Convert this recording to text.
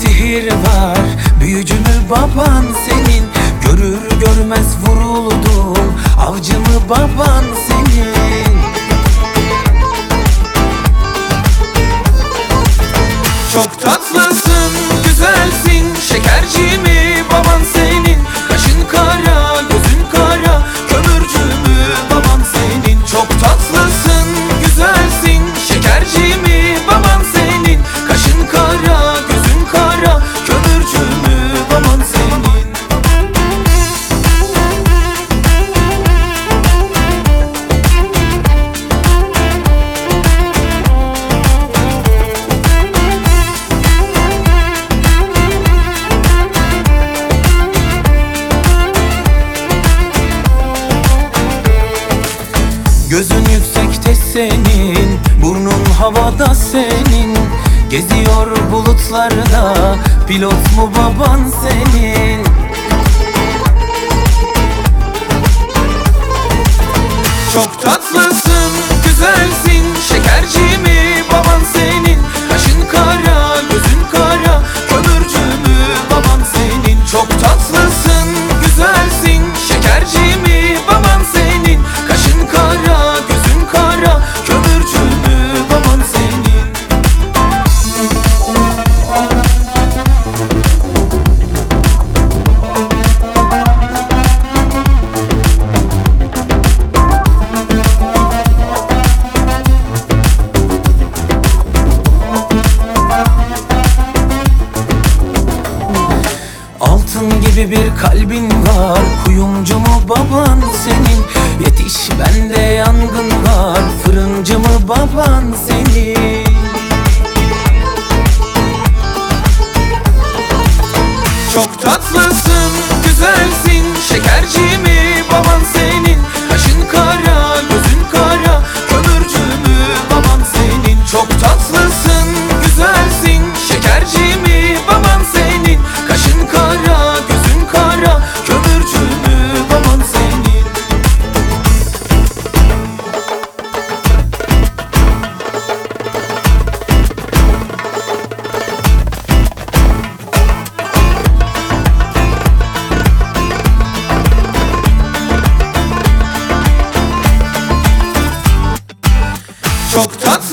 sihir var. Büyücü mü baban senin? Görür görmez vuruldum. Avcı mı baban senin? Çok tatlısın, güzelsin. Şekerci mi baban senin? Kaşın kara, gözün kara. Kömürcü mü baban senin? Çok tatlısın, güzelsin. Şekerci mi baban senin? Kaşın kara, gözün kara. Kömürcü mü baban senin? Gözün yüksekte senin, burnun havada senin. Geziyor bulutlarda, pilot mu baban senin? Çok tatlısın, güzelsin. Şekerci mi baban senin? Kaşın kara, gözün kara. Kömürcü mü baban senin? Çok tatlısın, güzelsin. Şekerci mi baban senin? Kaşın kara, gözün kara. Kömürcü mü baban senin? Altın gibi bir kalbin var. Kuyumcu mu baban senin? Yetiş bende yangın var. Fırıncı mı baban senin? Çok tatlısın, güzelsin. Şekerci mi baban senin? Kaşın kara, gözün kara. Kömürcü mü baban senin? Çok tatlısın, güzelsin. Şekerci mi baban senin? Kaşın kara, gözün kara. Kömürcü mü baban senin? Çok tatlısın.